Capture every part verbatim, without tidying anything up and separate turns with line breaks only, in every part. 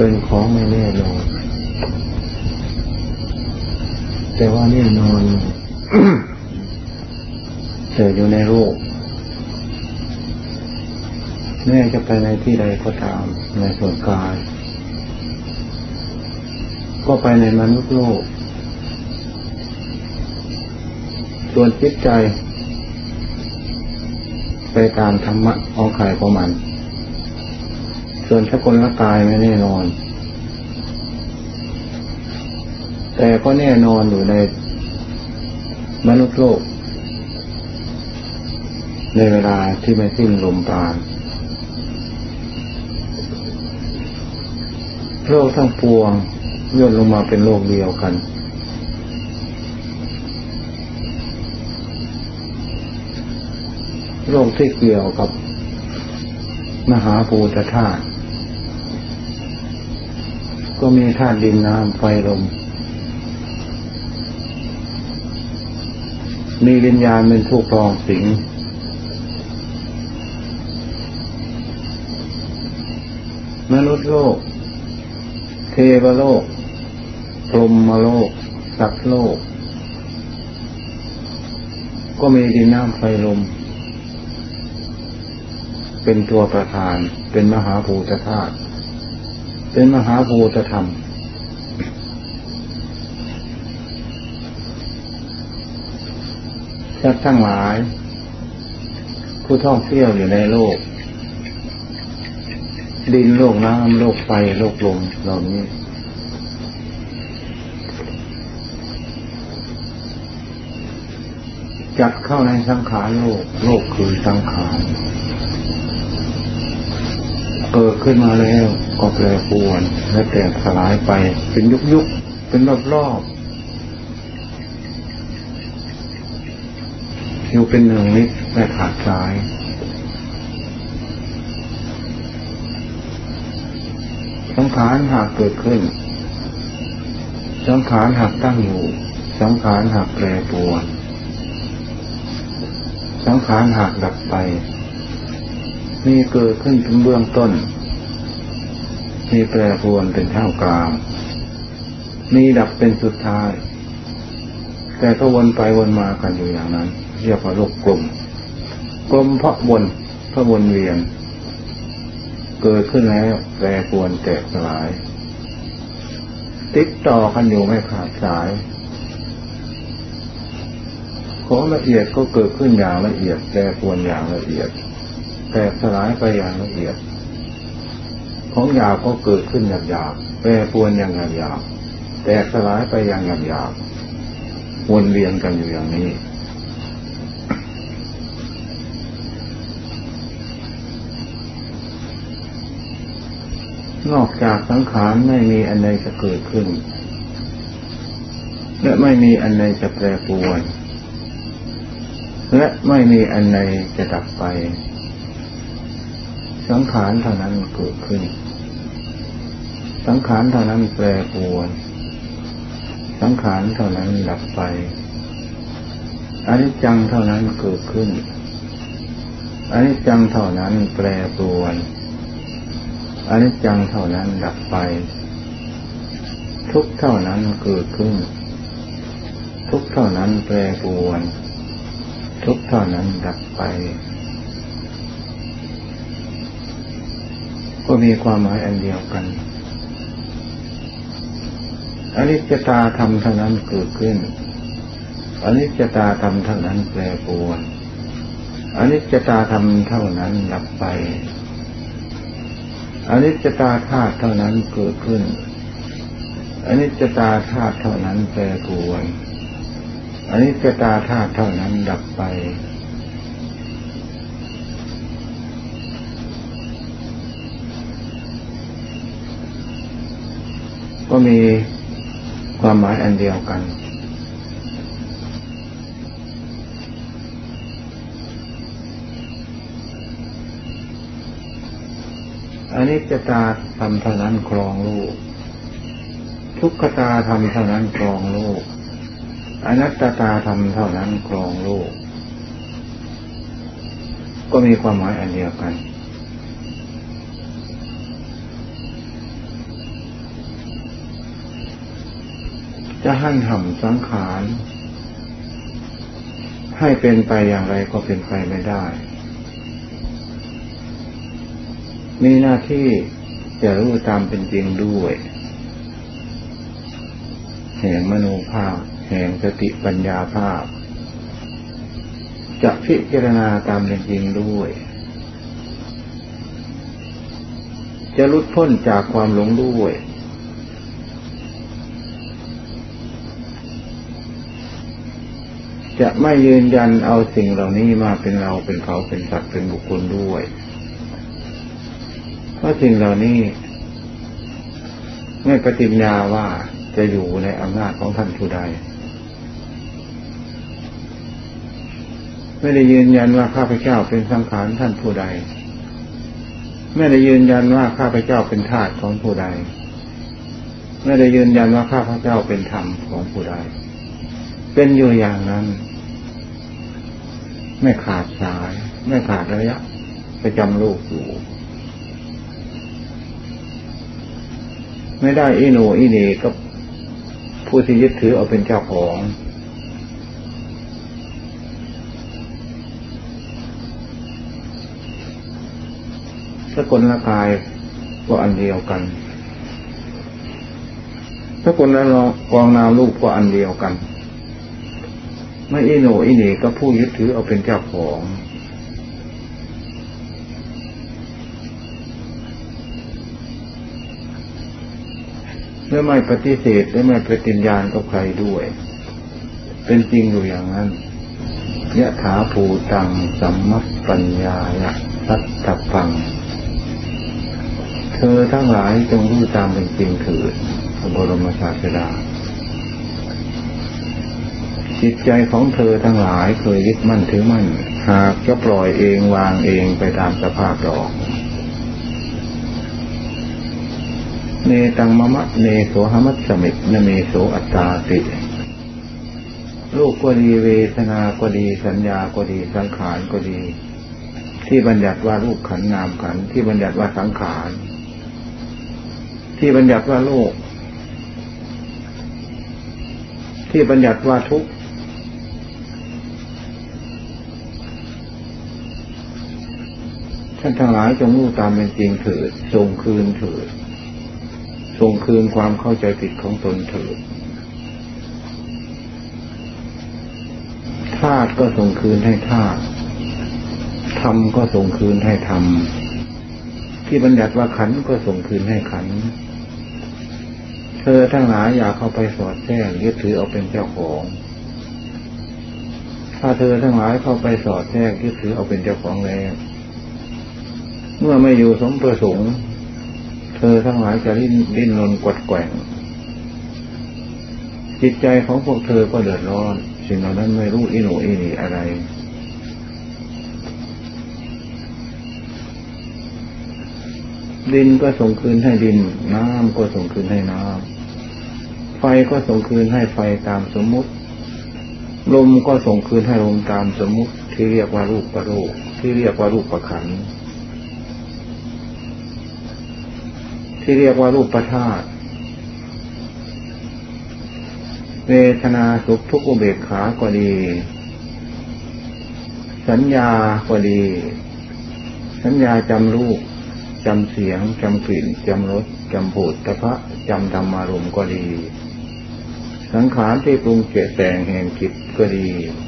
เป็นของไม่แน่นอนแต่ว่าแน่นอน เกิดอยู่ในโลกแม้จะไปในที่ใดก็ตามในส่วนกายก็ไปในมนุษย์โลกส่วนจิตใจไปตามธรรมะของใครของมันส่วนสกุลกายไม่แน่นอนแต่ก็แน่นอนอยู่ในมนุษย์โลกในเวลาที่ไม่สิ้นลมปราณโลกทั้งปวงย่นลงมาเป็นโลกเดียวกันโลกที่เกี่ยวกับมหาภูตธาตุก็มีธาตุดินน้ำไฟลมมีวิญญาณเป็นผู้ครองสิงมนุษย์โลกเทวโลกพรหมโลกสัตว์โลกก็มีดินน้ำไฟลมเป็นตัวประธานเป็นมหาภูตธาตุเป็นมหาภูตธรรมสัตว์ทั้งหลายผู้ท่องเที่ยวอยู่ในโลกดินโลกน้ำโลกไฟโลกลมเหล่านี้จัดเข้าในสังขารโลกโลกคือสังขารเกิดขึ้นมาแล้วก็แปรปรวนและแตกสลายไปเป็นยุคยุคเป็นรอบรอบอยู่เป็นหนึ่งนิดไม่ขาดสายสังขารหากเกิดขึ้นสังขารหากตั้งอยู่สังขารหากแปรปรวนสังขารหากดับไปมีเกิดขึ้นเป็นเบื้องต้นมีแปรปรวนเป็นท่ามกลางมีดับเป็นสุดท้ายแต่ก็วนไปวนมากันอยู่อย่างนั้นเรียกว่าโลกกลมกลมเพราะวนเพราะวนเวียนเกิดขึ้นแล้วแปรปรวนแตกสลายติดต่อกันอยู่ไม่ขาดสายของละเอียดก็เกิดขึ้นอย่างละเอียดแปรปรวนอย่างละเอียดแตกสลายไปอย่างละเอียดของหยาบก็เกิดขึ้นหยาบๆแปรปรวนอย่างหยาบๆแตกสลายไปอย่างหยาบๆวนเวียนกันอยู่อย่างนี้นอกจากสังขารไม่มีอันใดจะเกิดขึ้นและไม่มีอันใดจะแปรปรวนและไม่มีอันใดจะดับไปสังขารเท่านั้นเกิดขึ้นสังขารเท่านั้นแปรปรวนสังขารเท่านั้นดับไปอนิจจังเท่านั้นเกิดขึ้นอนิจจังเท่านั้นแปรปรวนอนิจจังเท่านั้นดับไปทุกข์เท่านั้นเกิดขึ้นทุกข์เท่านั้นแปรปรวนทุกข์เท่านั้นดับไปก็มีความหมายอันเดียวกันอนิจจตาธรรมเท่านั้นเกิดขึ้นอนิจจตาธรรมเท่านั้นแปรปรวนอนิจจตาธรรมเท่านั้นดับไปอนิจจตาธาตุเท่านั้นเกิดขึ้นอนิจจตาธาตุเท่านั้นแปรปรวนอนิจจตาธาตุเท่านั้นดับไปก็มีความหมายอันเดียวกันอนิจจตาธรรมเท่านั้นครองโลกทุกขตาธรรมเท่านั้นครองโลกอนัตตาธรรมเท่านั้นครองโลกก็มีความหมายอันเดียวกันจะหั่นหั่มสังขารให้เป็นไปอย่างไรก็เป็นไปไม่ได้มีหน้าที่จะรู้ตามเป็นจริงด้วยแห่งมโนภาพแห่งสติปัญญาภาพจะพิจารณาตามเป็นจริงด้วยจะหลุดพ้นจากความหลงด้วยจะไม่ยืนยันเอาสิ่งเหล่านี้มาเป็นเราเป็นเขาเป็นสัตว์เป็นบุคคลด้วยเพราะสิ่งเหล่านี้ไม่ปฏิญญาว่าจะอยู่ในอำนาจของท่านผู้ใดไม่ได้ยืนยันว่าข้าพเจ้าเป็นสังขารท่านผู้ใดไม่ได้ยืนยันว่าข้าพเจ้าเป็นทาสของผู้ใดไม่ได้ยืนยันว่าข้าพเจ้าเป็นธรรมของผู้ใดเป็นอยู่อย่างนั้นไม่ขาดสายไม่ขาดระยะประจำโลกอยู่ไม่ได้อีโหนอีเหน่ก็ผู้ที่ยึดถือเอาเป็นเจ้าของสกุลกายก็อันเดียวกันสกุลและกองนามรูปก็อันเดียวกันไม่อีโหนอีเหน่ก็ผู้ยึดถือเอาเป็นเจ้าของและไม่ปฏิเสธและไม่ปฏิญญาณกับใครด้วยเป็นจริงอยู่อย่างนั้นยะถาภูตังสัมมัปปัญญายะสัตตปังเธอทั้งหลายจงรู้ตามเป็นจริงเถิดพระบรมศาสดาจิตใจของเธอทั้งหลายเคยยึดมั่นถือมั่นหากจะปล่อยเองวางเองไปตามสภาพดอกเนตังมะมะเนโสหมัสสมินเมโสอัตตาติรูปก็ดีเวทนาก็ดีสัญญาก็ดีสังขารก็ดีที่บัญญัติว่ารูปขันธ์นามขันธ์ที่บัญญัติว่าสังขารที่บัญญัติว่าโลกที่บัญญัติว่าทุกข์ท่านทั้งหลายจงรู้ตามเป็นจริงเถิดส่งคืนเถิดส่งคืนความเข้าใจผิดของตนเถิดธาตุก็ส่งคืนให้ธาตุธรรมก็ส่งคืนให้ธรรมที่บัญญัติว่าขันธ์ก็ส่งคืนให้ขันธ์เธอทั้งหลายอย่าเข้าไปสอดแทรกยึดถือเอาเป็นเจ้าของถ้าเธอทั้งหลายเข้าไปสอดแทรกยึดถือเอาเป็นเจ้าของแล้วเมื่อไม่อยู่สมประสงค์เธอทั้งหลายจะดิ้นดิ้นรนกวัดแกว่งจิตใจของพวกเธอก็เดือดร้อนสิ่งเหล่านั้นไม่รู้อีโหนอีเหน่อะไรดินก็ส่งคืนให้ดินน้ำก็ส่งคืนให้น้ำไฟก็ส่งคืนให้ไฟตามสมมุติลมก็ส่งคืนให้ลมตามสมมุติที่เรียกว่ารูปประโลกที่เรียกว่ารูปประขันธ์ที่เรียกว่ารูปธาตุเวทนาสุขทุกข์อุเบกขาก็ดีสัญญาก็ดีสัญญาจำรูปจำเสียงจำกลิ่นจำรสจำโผฏฐัพพะจำธรรมารมณ์ก็ดีสังขารที่ปรุงเจแต่งแห่งจิตก็ดี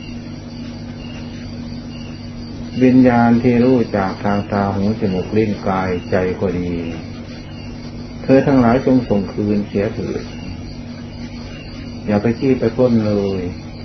วิญญาณที่รู้จากทางตาหูจมูกลิ้นกายใจก็ดีเธอทั้งหลายจงส่งคืนเสียเถิดอย่าไปจี้ไปพ้นเลย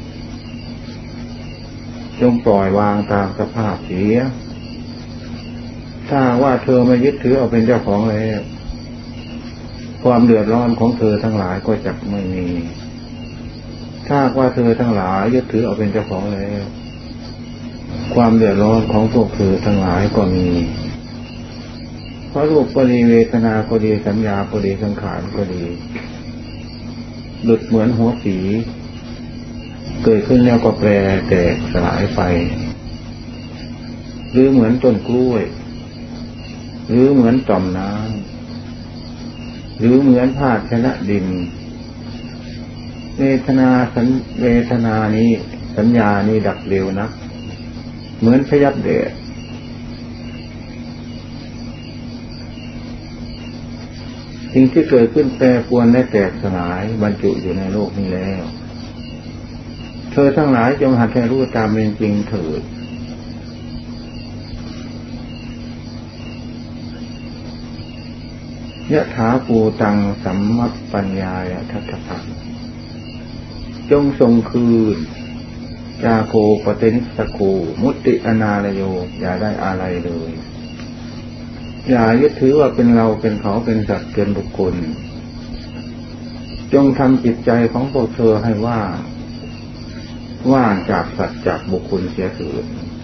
จงปล่อยวางตามสภาพเสียถ้าว่าเธอไม่ยึดถือเอาเป็นเจ้าของแล้วความเดือดร้อนของเธอทั้งหลายก็จะไม่มีถ้าว่าเธอทั้งหลายยึดถือเอาเป็นเจ้าของแล้วความเดือดร้อนของพวกเธอทั้งหลายก็มีเพราะรูปก็ดีเวทนาก็ดีสัญญาก็ดีสังขารก็ดีหลุดเหมือนหัวสีเกิดขึ้นแล้วก็แปรแตกสลายไปหรือเหมือนต้นกล้วยหรือเหมือนต่อมน้ำหรือเหมือนภาชนะดินเวทนาสัญเวทนานี้สัญญานี้ดับเร็วนักเหมือนพยับแดดสิ่งที่เกิดขึ้นแปรปรวนและแตกสลายบรรจุอยู่ในโลกนี้แล้วเธอทั้งหลายจงหัดให้รู้ตามเป็นจริงเถิดยะถาปูตังสัมมัปปัญญายะทัตถะจงทรงคืนจาโคปเตนิสโกมุตติอนาลโยอย่าได้อะไรเลยอย่ายึดถือว่าเป็นเราเป็นเขาเป็นสัตว์เป็นบุคคลจงทำจิตใจของพวกเธอให้ว่างว่างจากสัตว์จากบุคคลเสียเถิด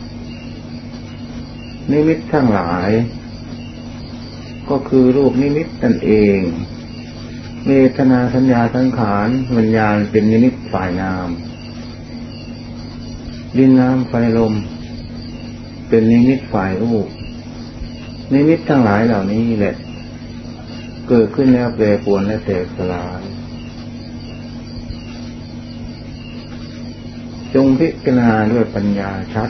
นิมิตทั้งหลายก็คือรูปนิมิตนั่นเองเวทนาสัญญาสังขารวิญญาณเป็นนิมิตฝ่ายนามดินน้ำไฟลมเป็นนิมิตฝ่ายรูปนิมิตทั้งหลายเหล่านี้แหละเกิดขึ้นแล้วแปรปรวนและแตกสลายจงพิจารณาด้วยปัญญาชัด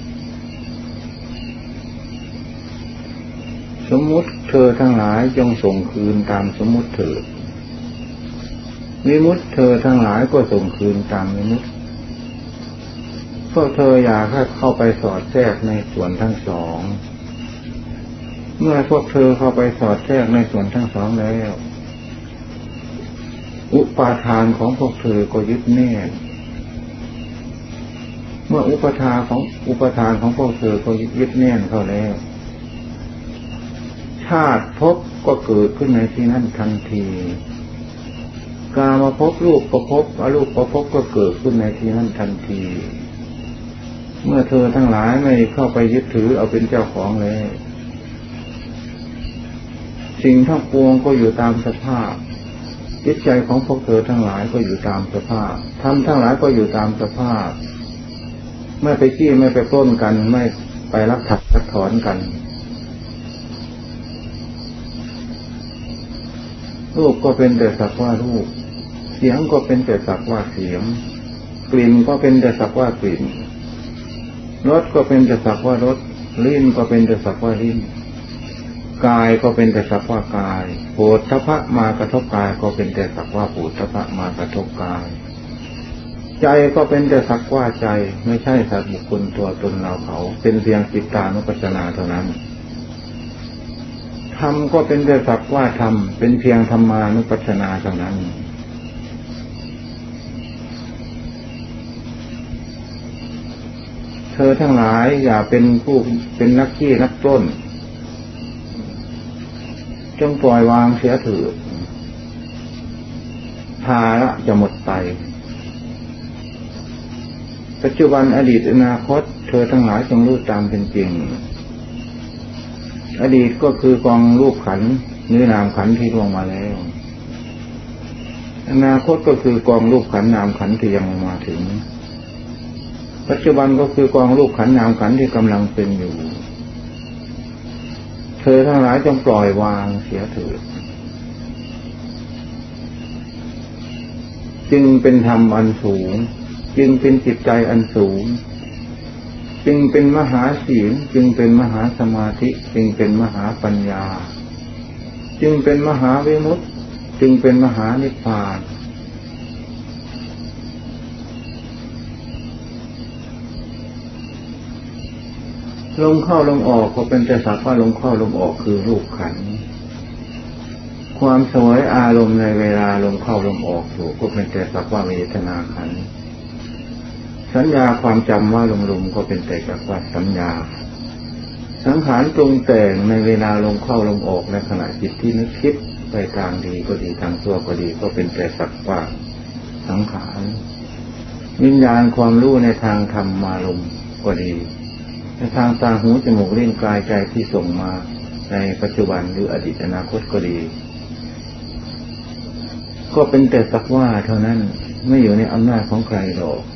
สมมุติเธอทั้งหลายจงส่งคืนตามสมมุติเถิดวิมุตติเธอทั้งหลายก็ส่งคืนตามวิมุตติพวกเธออยากให้เข้าไปสอดแทรกในส่วนทั้งสองเมื่อพวกเธอเข้าไปสอดแทรกในส่วนทั้งสองแล้วอุปาทานของพวกเธอก็ยึดแน่นเมื่ออุปทานของอุปทานของพวกเธอก็ยึดแน่นเข้าแล้วชาติภพก็เกิดขึ้นในที่นั้นทันทีกามภพรูปภพอรูปภพก็เกิดขึ้นในที่นั้นทันทีเมื่อเธอทั้งหลายไม่เข้าไปยึดถือเอาเป็นเจ้าของแล้วสิ่งทั้งปวงก็อยู่ตามสภาพจิตใจของพวกเธอทั้งหลายก็อยู่ตามสภาพธรรมทั้งหลายก็อยู่ตามสภาพไม่ไปจี้ไม่ไปปล้นกันไม่ไปลักถักลักถอนกันรูปก็เป็นแต่สักว่ารูปเสียงก็เป็นแต่สักว่าเสียงกลิ่นก็เป็นแต่สักว่ากลิ่นรสก็เป็นแต่สักว่ารสลิ้นก็เป็นแต่สักว่าลิ้นกายก็เป็นแต่สักว่ากายโผฏฐัพพะมากระทบกายก็เป็นแต่สักว่าโผฏฐัพพะมากระทบกายใจก็เป็นแต่สักว่าใจไม่ใช่สัตว์บุคคลตัวตนเราเขาเป็นเพียงจิตตานุปัสสนาเท่านั้นธรรมก็เป็นแต่สักว่าธรรมเป็นเพียงธรรมานุปัสสนาเท่านั้นเธอทั้งหลายอย่าเป็นผู้เป็นนักขี้นักปล้นจงปล่อยวางเสียเถิดภาระจะหมดไปปัจจุบันอดีตอนาคตเธอทั้งหลายจงรู้ตามเป็นจริงอดีตก็คือกองรูปขันธ์เนื้อนามขันธ์ที่ล่วงมาแล้วอนาคตก็คือกองรูปขันธ์นามขันธ์ที่ยังมาถึงปัจจุบันก็คือกองรูปขันธ์นามขันธ์ที่กำลังเป็นอยู่เธอทั้งหลายจงปล่อยวางเสียเถิดจึงเป็นธรรมอันสูงจึงเป็นจิตใจอันสูงจึงเป็นมหาศีลจึงเป็นมหาสมาธิจึงเป็นมหาปัญญาจึงเป็นมหาวิมุตติจึงเป็นมหานิพพานลมเข้าลมออกก็เป็นแต่สักว่าลมเข้าลมออกคือรูปขันธ์ความสวยอารมณ์ในเวลาลมเข้าลมออกอยู่ก็เป็นแต่สักว่าเวทนาขันธ์สัญญาความจำว่าลมๆก็เป็นแต่สักว่าสัญญาสังขารปรุงแต่งในเวลาลมเข้าลมออกในขณะจิตที่นึกคิดไปทางดีก็ดีทางชั่วก็ดีก็เป็นแต่สักว่าสังขารวิญญาณความรู้ในทางธรรมารมณ์ก็ดีในทางตาหูจมูกลิ้นกายใจที่ส่งมาในปัจจุบันหรืออดีตอนาคตก็ดีก็เป็นแต่สักว่าเท่านั้นไม่อยู่ในอำนาจของใครหรอก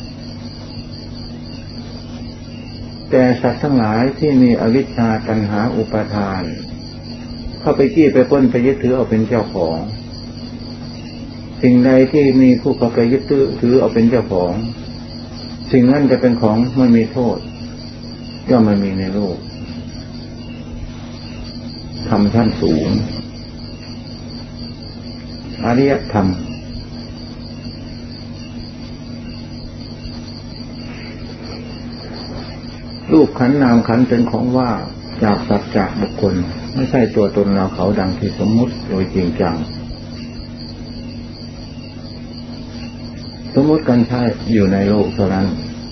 แต่สัตว์ทั้งหลายที่มีอวิชชาตัณหาอุปาทานเข้าไปจี้ไปปล้นไปยึดถือเอาเป็นเจ้าของสิ่งใดที่มีผู้เข้าไปยึดถือเอาเป็นเจ้าของสิ่งนั้นจะเป็นของไม่มีโทษย่อมไม่มีในโลกธรรมชั้นสูงอริยธรรมรูปขันธ์นามขันธ์เป็นของว่าจากสัจจะบุคคลไม่ใช่ตัวตนเราเขาดังที่สมมุติโดยจริงจังสมมุติกันใช่อยู่ในโลกเท่านั้น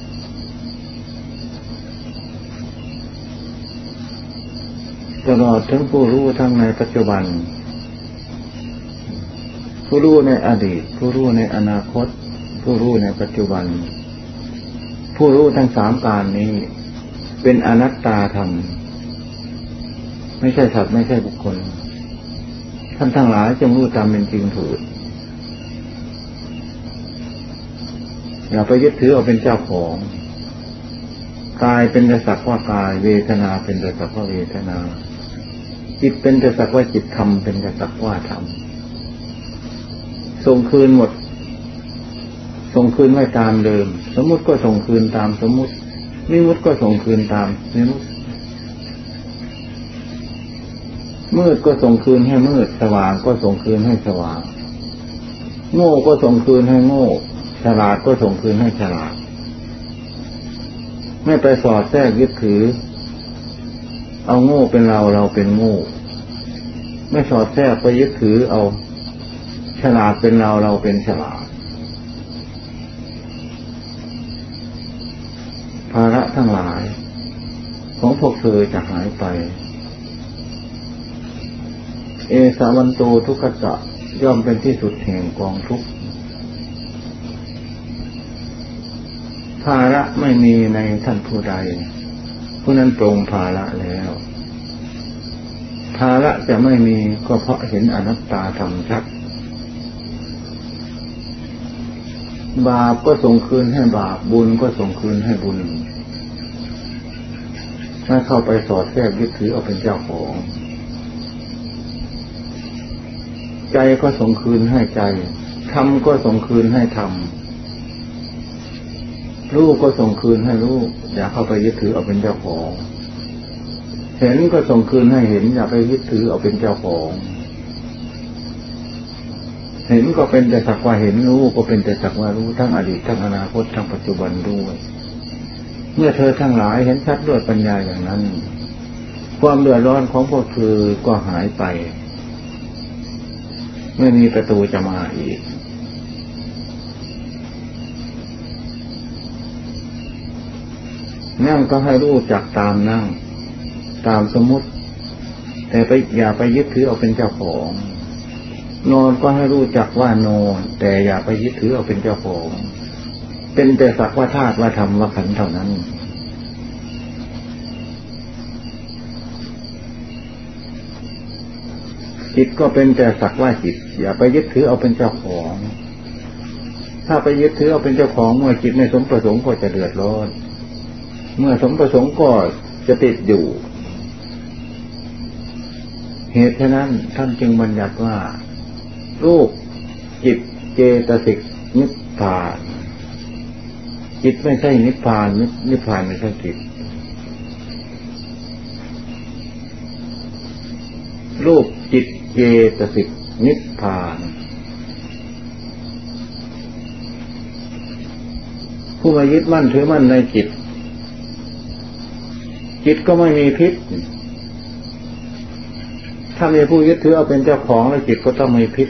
ตลอดทั้งผู้รู้ทั้งในปัจจุบันผู้รู้ในอดีตผู้รู้ในอนาคตผู้รู้ในปัจจุบันผู้รู้ทั้งสามการนี้เป็นอนัตตาธรรมไม่ใช่สัตว์ไม่ใช่บุคคลท่านทั้งหลายจงรู้ตามเป็นจริงเถิดอย่าไปยึดถือเอาเป็นเจ้าของกายเป็นแต่สักว่ากายเวทนาเป็นแต่สักว่าเวทนาจิตเป็นแต่สักว่าจิตธรรมเป็นแต่สักว่าธรรมส่งคืนหมดส่งคืนไว้ตามเดิมสมมุติก็ส่งคืนตามสมมุตินิมุติก็ส่งคืนตามนิมุติมืดก็ส่งคืนให้มืดสว่างก็ส่งคืนให้สว่างโง่ก็ส่งคืนให้โง่ฉลาดก็ส่งคืนให้ฉลาดไม่ไปสอดแทรกยึดถือเอาโง่เป็นเราเราเป็นโง่ไม่สอดแทรกไปยึดถือเอาฉลาดเป็นเราเราเป็นฉลาดภาระทั้งหลายของพวกเธอจะหายไปเอสาวันโตทุกขจะย่อมเป็นที่สุดแห่งกองทุกข์ภาระไม่มีในท่านผู้ใดผู้นั้นปรงภาระแล้วภาระจะไม่มีก็เพราะเห็นอนัตตาธรรมชัดบาปก็ส่งคืนให้บาปบุญก็ส่งคืนให้บุญถ้าเข้าไปสอดแทรกยึดถือเอาเป็นเจ้าของใจก็ส่งคืนให้ใจธรรมก็ส่งคืนให้ธรรมรูปก็ส่งคืนให้รูปอย่าเข้าไปยึดถือเอาเป็นเจ้าของเห็นก็ส่งคืนให้เห็นอย่าไปยึดถือเอาเป็นเจ้าของเห็นก็เป็นแต่สักว่าเห็นรู้ก็เป็นแต่สักว่ารู้ทั้งอดีตทั้งอนาคตทั้งปัจจุบันด้วยเมื่อเธอทั้งหลายเห็นชัดด้วยปัญญาอย่างนั้นความเดือดร้อนของพวกเธอก็หายไปไม่มีประตูจะมาอีกนั่งก็ให้รู้จักตามนั่งตามสมมุติแต่ไปอย่าไปยึดถือเอาเป็นเจ้าของนอนก็ให้รู้จักว่านอนแต่อย่าไปยึดถือเอาเป็นเจ้าของเป็นแต่สักว่าธาตุว่าธรรมว่าขันธ์เท่านั้นจิตก็เป็นแต่สักว่าจิตอย่าไปยึดถือเอาเป็นเจ้าของถ้าไปยึดถือเอาเป็นเจ้าของเมื่อจิตในสมประสงค์ก็จะเดือดร้อนเมื่อสมประสงค์ก็จะติดอยู่เหตุฉะนั้นท่านจึงบัญญัติว่ารูปจิตเจตสิกนิพพานจิตไม่ใช่นิพพานนิพพานไม่ใช่จิตรูปจิตเจตสิกนิพพานผู้มายึดมั่นถือมั่นในจิตจิตก็ไม่มีพิษถ้ามีผู้ยึดถือเอาเป็นเจ้าของแล้วจิตก็ต้องมีพิษ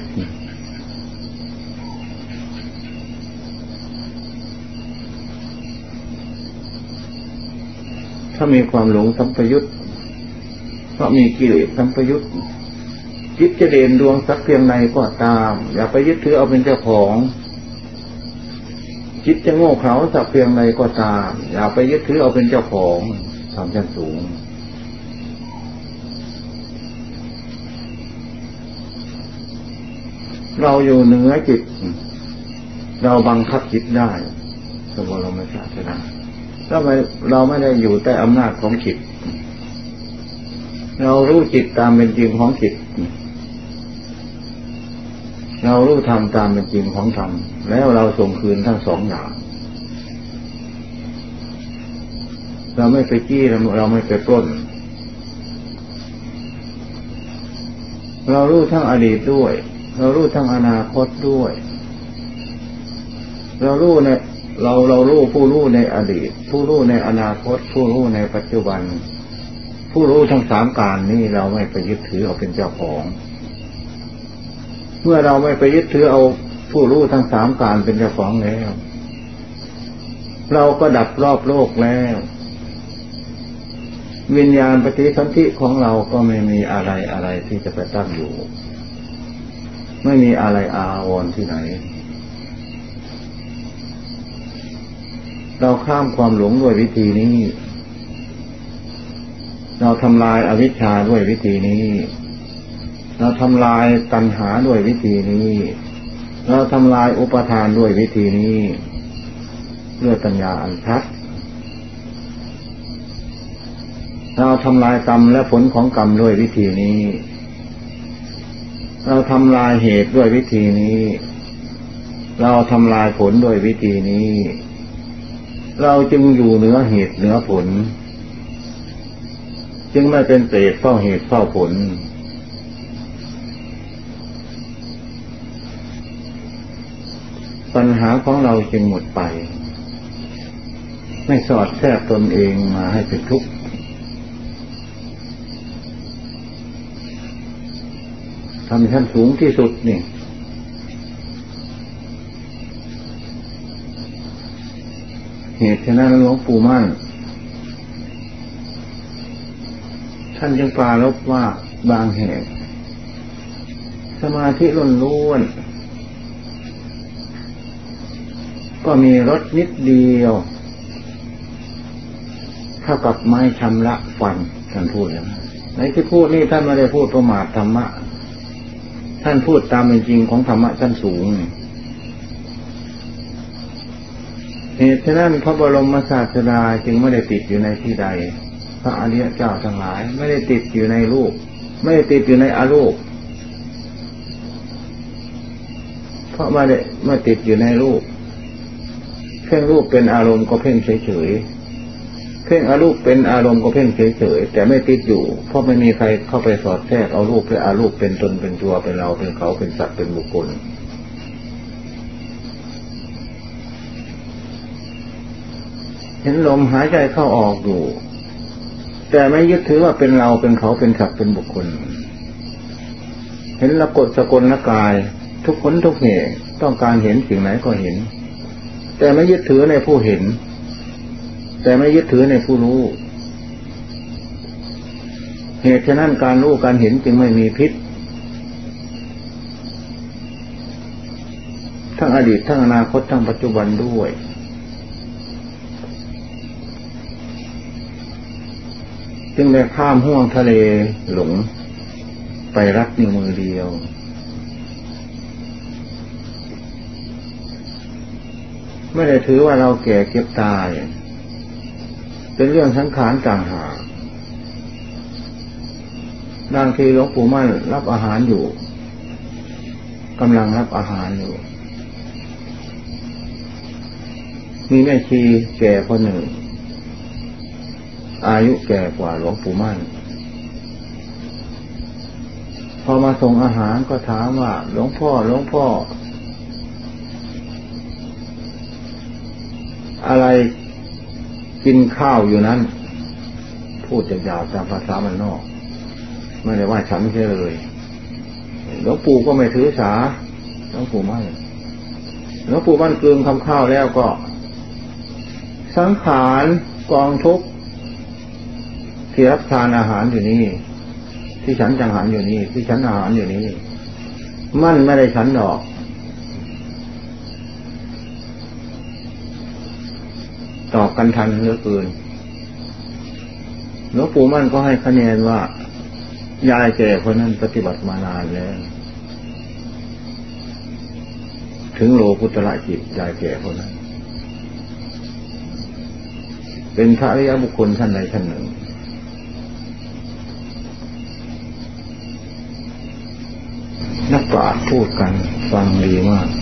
ถ้ามีความหลงสัมปยุตเพราะมีกิเลสสัมปยุตจิตจะเด่นดวงสักเพียงใดก็ตามอย่าไปยึดถือเอาเป็นเจ้าของจิตจะโง่เขลาสักเพียงใดก็ตามอย่าไปยึดถือเอาเป็นเจ้าของทำชั้นสูงเราอยู่เหนือจิตเราบังคับจิตได้สมมติเราไม่ทราบนะถ้าไม่เราไม่ได้อยู่ใต้อำนาจของจิตเรารู้จิตตามเป็นจริงของจิตเรารู้ธรรมตามเป็นจริงของธรรมแล้วเราส่งคืนทั้งสองอย่างเราไม่ไปจี้เราไม่ไปปล้นเรารู้ทั้งอดีตด้วยเรารู้ทั้งอนาคตด้วยเรารู้ในเราเรารู้ผู้รู้ในอดีตผู้รู้ในอนาคตผู้รู้ในปัจจุบันผู้รู้ทั้งสามการนี้เราไม่ไปยึดถือเอาเป็นเจ้าของเมื่อเราไม่ไปยึดถือเอาผู้รู้ทั้งสามการเป็นเจ้าของแล้วเราก็ดับรอบโลกแล้ววิญญาณปฏิสนธิของเราก็ไม่มีอะไรอะไรที่จะไปตั้งอยู่ไม่มีอะไรอาวรณ์ที่ไหนเราข้ามความหลงด้วยวิธีนี้เราทำลายอวิชชาด้วยวิธีนี้เราทำลายตัณหาด้วยวิธีนี้เราทำลายอุปาทานด้วยวิธีนี้ด้วยปัญญาอันชัดเราทำลายกรรมและผลของกรรมด้วยวิธีนี้เราทำลายเหตุด้วยวิธีนี้เราทำลายผลด้วยวิธีนี้เราจึงอยู่เหนือเหตุเหนือผลจึงไม่เป็นเปรตเฝ้าเหตุเฝ้าผลปัญหาของเราจึงหมดไปไม่สอดแทรกตนเองมาให้เป็นทุกข์ทำชั้นสูงที่สุดนี่เหตุฉะนั้นหลวงปู่มั่นท่านจึงปรารภว่าบางแห่งสมาธิล้วนๆก็มีรสนิดเดียวเท่ากับไม้ชำระฟันท่านพูดอย่างนั้นในที่พูดนี่ท่านไม่ได้พูดประมาทธรรมะท่านพูดตามเป็นจริงของธรรมะชั้นสูงเหตุฉะนั้นพระบรมศาสดาจึงไม่ได้ติดอยู่ในที่ใดพระอริยเจ้าทั้งหลายไม่ได้ติดอยู่ในรูปไม่ได้ติดอยู่ในอรูปเพราะไม่ได้ไม่ติดอยู่ในรูปเพ่งรูปเป็นอารมณ์ก็เพ่งเฉยๆเพ่งอรูปเป็นอารมณ์ก็เพ่งเฉยๆแต่ไม่ติดอยู่เพราะไม่มีใครเข้าไปสอดแทรกเอารูปและอรูปเป็นตนเป็นตัวเป็นเราเป็นเขาเป็นสัตว์เป็นบุคคลเห็นลมหายใจเข้าออกอยู่แต่ไม่ยึดถือว่าเป็นเราเป็นเขาเป็นสัตว์เป็นบุคคลเห็นละกฎสกลละกายทุกคนทุกแห่งต้องการเห็นสิ่งไหนก็เห็นแต่ไม่ยึดถือในผู้เห็นแต่ไม่ยึดถือในผู้รู้เหตุฉะนั้นการรู้การเห็นจึงไม่มีพิษทั้งอดีตทั้งอนาคตทั้งปัจจุบันด้วยจึงได้ข้ามห้วงทะเลหลงไปรัดนิ้วมือเดียวไม่ได้ถือว่าเราแก่เก็บตายเป็นเรื่องสังขารต่างหากบางทีหลวงปู่มั่นรับอาหารอยู่กำลังรับอาหารอยู่มีแม่ชีแก่คนหนึ่งอายุแก่กว่าหลวงปู่มั่นพอมาส่งอาหารก็ถามว่าหลวงพ่อหลวงพ่ออะไรกินข้าวอยู่นั้นพูดยาวๆตามภาษามันนอกไม่ได้ว่าฉันไม่ใช่เลยหลวงปู่ก็ไม่ถือสาหลวงปู่มั่นหลวงปู่มั่นกลืนคำข้าวแล้วก็สังขารกองทุกข์ที่รับทานอาหารอยู่นี่ที่ฉันจังหันอยู่นี่ที่ฉันอาหารอยู่นี่มั่นไม่ได้ฉันดอกตอบกันทันเหลือเกินหลวงปู่มั่นก็ให้คะแนนว่ายายแก่คนนั้นปฏิบัติมานานแล้วถึงโลกุตระจิตยายแก่คนนั้นเป็นพระอริยบุคคลท่านใดท่านหนึ่งนักปราชญ์พูดกันฟังดีมาก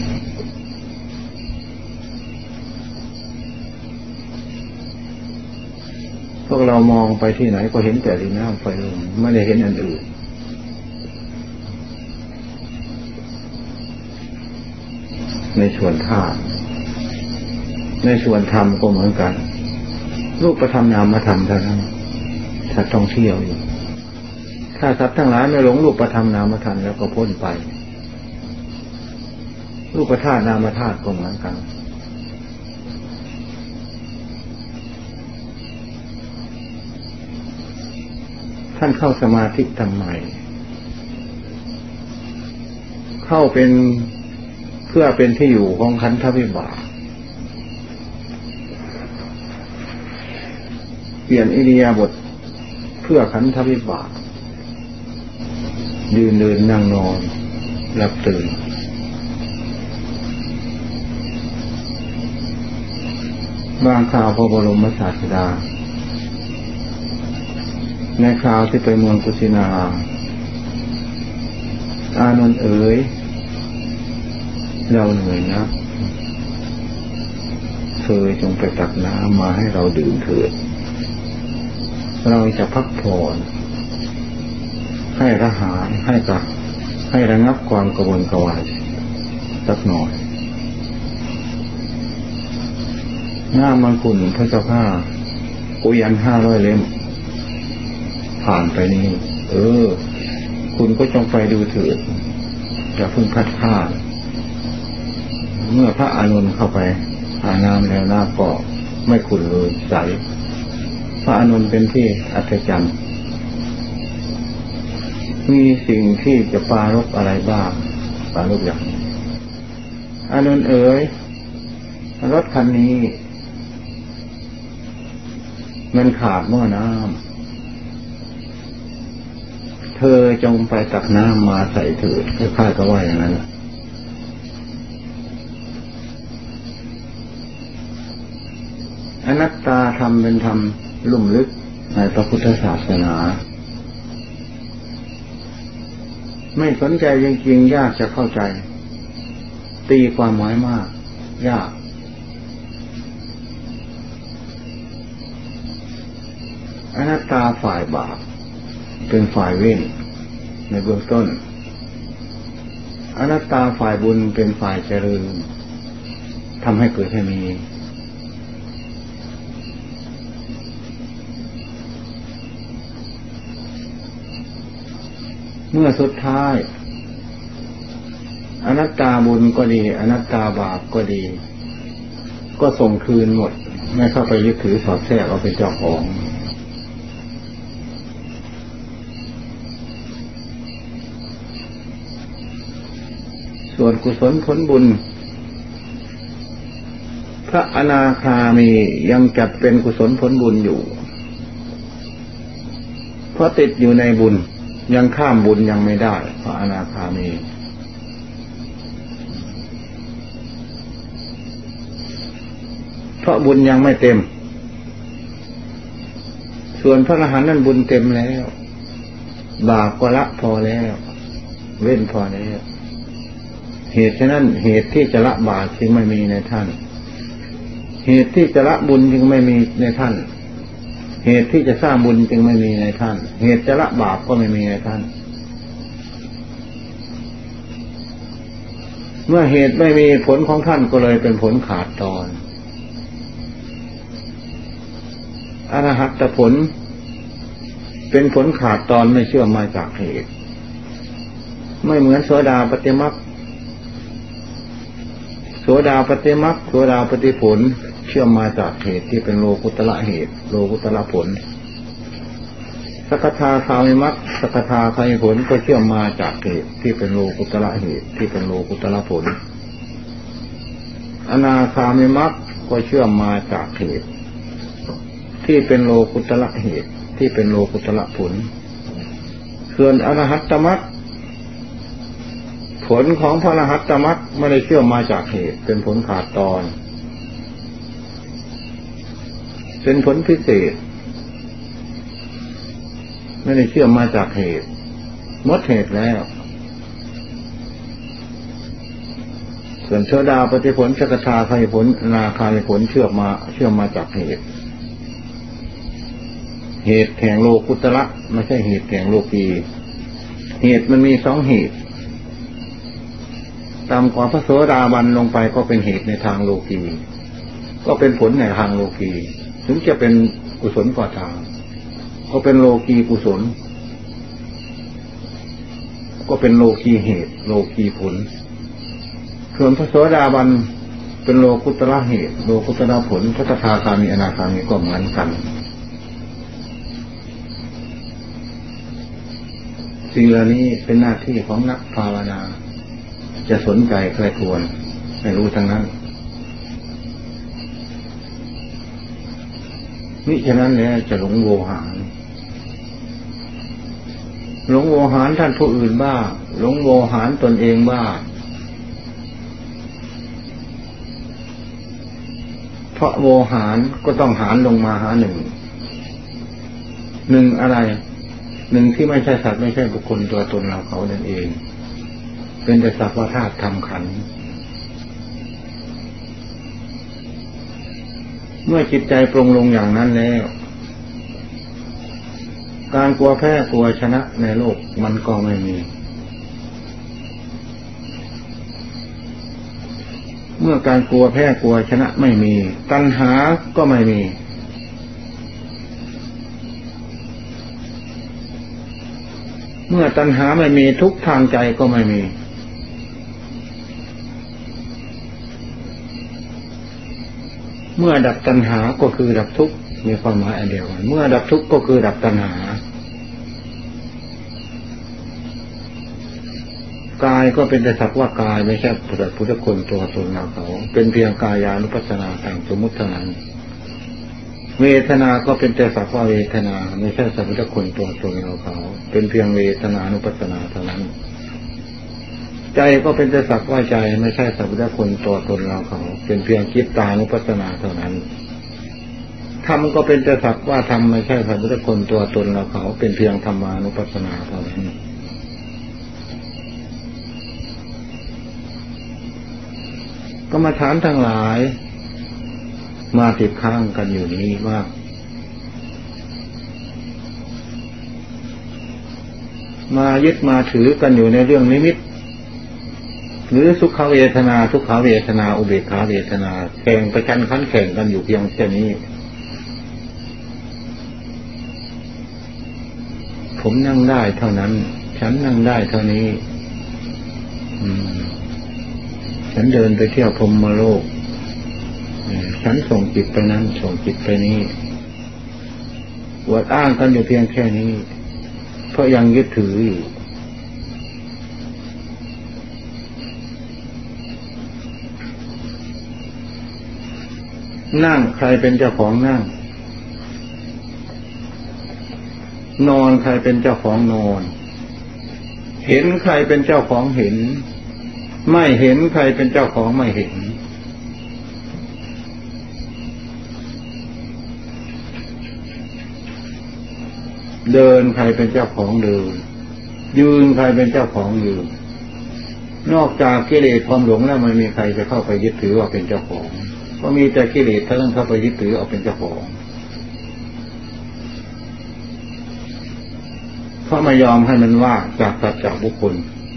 พวกเรามองไปที่ไหนก็เห็นแต่ดินน้ำไฟลมไม่ได้เห็นอันอื่นในส่วนธาตุในส่วนธรรมก็เหมือนกันรูปธรรมนามธรรมเท่านั้นสัตว์ท่องเที่ยวอยู่ถ้าสัตว์ทั้งหลายไม่หลงรูปธรรมนามธรรมแล้วก็พ้นไปรูปธาตุนามธาตุก็เหมือนกันท่านเข้าสมาธิทำไมเข้าเป็นเพื่อเป็นที่อยู่ของขันธวิบากเปลี่ยนอิริยาบถเพื่อขันธวิบากยืนเดินนั่งนอนหลับตื่นบางคราวพระบรมศาสดาในคราวที่ไปเมืองกุสินาราอานนท์เอ๋ยเราเหนื่อยนะเธอจงไปตักน้ำมาให้เราดื่มเถิดเราจะพักผ่อนให้ระหายให้กับให้ระงับความกระวนกระวายสักหน่อยหน้ามันขุ่นพระเจ้าข้ากุยันห้าร้อยเล่มผ่านไปนี่เออคุณก็จงไปดูเถิดอย่าเพิ่งคัดค้านเมื่อพระอานนท์เข้าไปหาน้ำแล้วน้ำก็ไม่ขุ่นเลยใสพระอานนท์เป็นที่อัศจรรย์มีสิ่งที่จะปรารภอะไรบ้างปรารภอย่างอานนท์เอ๋ยรถคันนี้มันขาดหม้อน้ำเธอจงไปตักน้ำมาใส่เถิดคล้ายๆกับว่าอย่างนั้นอนัตตาธรรมเป็นธรรมลุ่มลึกในพระพุทธศาสนาไม่สนใจจริงๆยากจะเข้าใจตีความหมายมากยากอนัตตาฝ่ายบาปเป็นฝ่ายเว้นในเบื้องต้นอนัตตาฝ่ายบุญเป็นฝ่ายเจริญทำให้เกิดให้มีเมื่อสุดท้ายอนัตตาบุญก็ดีอนัตตาบาปก็ดีก็ส่งคืนหมดไม่เข้าไปยึดถือสอดแทรกเอาเป็นเจ้าของส่วนกุศลผลบุญพระอนาคามียังจัดเป็นกุศลผลบุญอยู่เพราะติดอยู่ในบุญยังข้ามบุญยังไม่ได้พระอนาคามีเพราะบุญยังไม่เต็มส่วนพระอรหันต์นั้นบุญเต็มแล้วบาปก็ละพอแล้วเว้นพอแล้วเหตุฉะนั้นเหตุที่จะละบาปจึงไม่มีในท่านเหตุที่จะละบุญจึงไม่มีในท่านเหตุที่จะสร้างบุญจึงไม่มีในท่านเหตุจะละบาปก็ไม่มีในท่านเมื่อเหตุไม่มีผลของท่านก็เลยเป็นผลขาดตอนอรหัตผลเป็นผลขาดตอนไม่เชื่อมมาจากเหตุไม่เหมือนโสดาปัตติมรรคโสดาปัตติมรรคโสดาปัตติผลเชื่อมมาจากเหตุที่เป็นโลกุตระเหตุโลกุตระผลสกทาคามิมรรคสกทาคามิผลก็เชื่อมมาจากเหตุที่เป็นโลกุตระเหตุที่เป็นโลกุตระผลอนาคามิมรรคก็เชื่อมมาจากเหตุที่เป็นโลกุตระเหตุที่เป็นโลกุตระผลส่วนอรหัตตมรรคผลของพระอรหัตตมรรคไม่ได้เชื่อมมาจากเหตุเป็นผลขาดตอนเป็นผลพิเศษไม่ได้เชื่อมมาจากเหตุหมดเหตุแล้วส่วนโสดาปฏิผลสกทาคามิผลอนาคามิผลเชื่อมมาเชื่อมมาจากเหตุเหตุแห่งโลกุตระไม่ใช่เหตุแห่งโลกีเหตุมันมีสองเหตุตามความพระโสดาบันลงไปก็เป็นเหตุในทางโลกีก็เป็นผลในทางโลกีถึงจะเป็นกุศลก็ตามก็เป็นโลกีกุศลก็เป็นโลกีเหตุโลกีผลส่วนพระโสดาบันเป็นโลกุตระเหตุโลกุตระผลพระสกทาคามีอนาคามีก็เหมือนกันสิ่งเหล่านี้เป็นหน้าที่ของนักภาวนาจะสนใจใครควรไม่รู้ทั้งนั้นมิฉะนั้นแล้วจะหลงโวหารหลงโวหารท่านผู้อื่นบ้าหลงโวหารตนเองบ้าเพราะโวหารก็ต้องหารลงมาหาหนึ่งหนึ่งอะไรหนึ่งที่ไม่ใช่สัตว์ไม่ใช่บุคคลตัวตนเราเขานั่นเองเป็นแต่สัพพะธาตุธรรมขันธ์เมื่อจิตใจปรงลงอย่างนั้นแล้วการกลัวแพ้กลัวชนะในโลกมันก็ไม่มีเมื่อการกลัวแพ้กลัวชนะไม่มีตัณหาก็ไม่มีเมื่อตัณหาไม่มีทุกข์ทางใจก็ไม่มีเมื่อดับตัณหาก็คือดับทุกข์มีความหมายอันเดียวกันเมื่อดับทุกข์ก็คือดับตัณหากายก็เป็นแต่สักว่ากายไม่ใช่พุทธพุทธคนตัวตนเราเขาเป็นเพียงกายานุปัสสนาทางสมมุติเท่านั้นเวทนาก็เป็นแต่สักว่าเวทนาไม่ใช่สัพพุทธคนตัวตนเราเขาเป็นเพียงเวทนานุปัสสนาเท่านั้นใจก็เป็นแต่สักว่าใจไม่ใช่สัพพุทธคนตัวตนเราเขาเป็นเพียงจิตตานุปัสสนาเท่านั้นธรรมก็เป็นแต่สักว่าธรรมไม่ใช่สัพพุทธคนตัวตนเราเขาเป็นเพียงธรรมานุปัสสนาเท่านั้นกรรมฐานทั้งหลายมาติดข้างกันอยู่นี้ว่ามายึดมาถือกันอยู่ในเรื่องนิมิตหรือสุขเวทนาทุกขเวทนาอุเบกขาเวทนาแข่งประชันขันแข่งกันอยู่เพียงแค่นี้ผมนั่งได้เท่านั้นฉันนั่งได้เท่านี้อืมฉันเดินไปเที่ยวพรหมโลกฉันส่งจิตไปนั้นส่งจิตไปนี้อวดอ้างกันอยู่เพียงแค่นี้เพราะยังยึดถืออยู่นั่งใครเป็นเจ้าของนั่งนอนใครเป็นเจ้าของนอนเห็นใครเป็นเจ้าของเห็นไม่เห็นใครเป็นเจ้าของไม่เห็นเดินใครเป็นเจ้าของเดินยืนใครเป็นเจ้าของยืนนอกจากกิเลสความหลงแล้วไม่มีใครจะเข้าไปยึดถือว่าเป็นเจ้าของก็มีแต่กิเลสเท่านั้นเข้าไปยึดถือเอาเป็นเจ้าของเพราะไม่ยอมให้มันว่างจากสัตว์จากบุคคล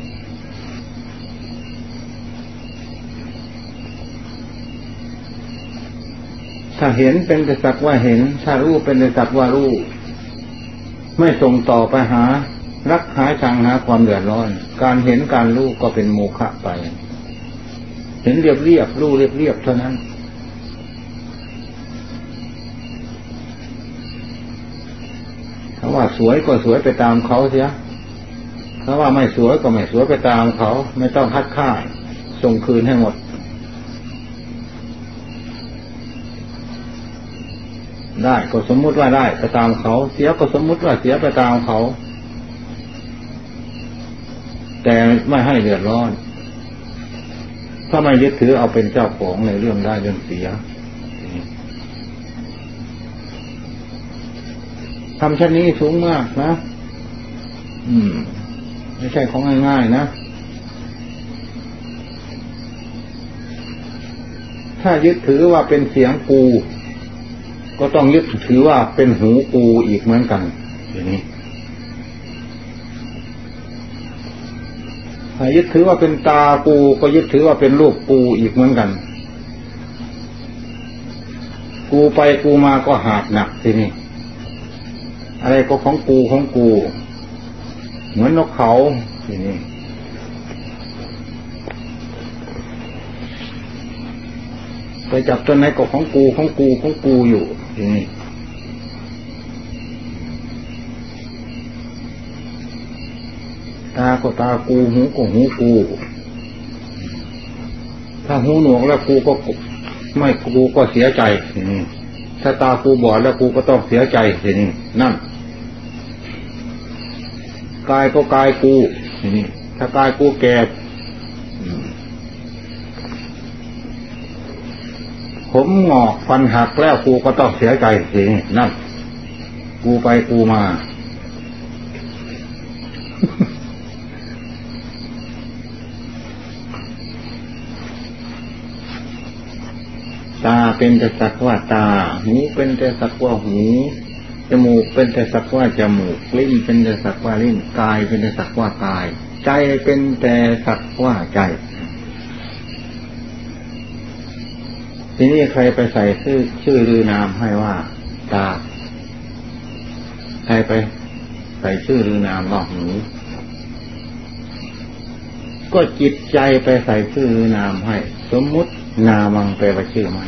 ถ้าเห็นเป็นแต่สักว่าเห็นถ้ารู้เป็นแต่สักว่ารู้ไม่ส่งต่อไปหารักหาชังหาความเดือดร้อนการเห็นการรู้ก็เป็นโมฆะไปเห็นเรียบเรียบรู้เรียบเรียบเท่านั้นถ้าว่าสวยก็สวยไปตามเขาเสียถ้าว่าไม่สวยก็ไม่สวยไปตามเขาไม่ต้องคัดค้านส่งคืนให้หมดได้ก็สมมุติว่าได้ไปตามเขาเสียก็สมมุติว่าเสียไปตามเขาแต่ไม่ให้เดือดร้อนถ้าไม่ยึดถือเอาเป็นเจ้าของในเรื่องได้เรื่องเสียทำชั้นนี้สูงมากนะอืมไม่ใช่ของง่ายๆนะถ้ายึดถือว่าเป็นเสียงกูก็ต้องยึดถือว่าเป็นหูกูอีกเหมือนกันอย่างนี้ถ้ายึดถือว่าเป็นตากูก็ยึดถือว่าเป็นรูปกูอีกเหมือนกันกูไปกูมาก็หาดหนักทีนี้อะไรก็ของกูของกูเหมือนนกเขาทีนี้ไปจับต้นไหนก็ของกูของกูของกูอยู่ทีนี้ตาก็ตากูหูก็หูกูถ้าหูหนวกแล้วกูก็ไม่กูก็เสียใจทีนี้ถ้าตากูบอดแล้วกูก็ต้องเสียใจทีนี้นั่นกายก็กายกูทีนี้ถ้ากายกูแก่ผมงอกฟันหักแล้วกูก็ต้องเสียใจทีนี้นั่นกูไปกูมาตาเป็นแต่สักว่าตาหูเป็นแต่สักว่าหูจมูกเป็นแต่สักว่าจมูกลิ้นเป็นแต่สักว่าลิ้นกายเป็นแต่สักว่ากายใจเป็นแต่สักว่าใจทีนี้ใครไปใส่ชื่อชื่อหรือนามให้ว่าตาใครไปใส่ชื่อหรือนามว่าหูก็จิตใจไปใส่ชื่อหรือนามให้สมมุตินามังแปลว่าชื่อไม่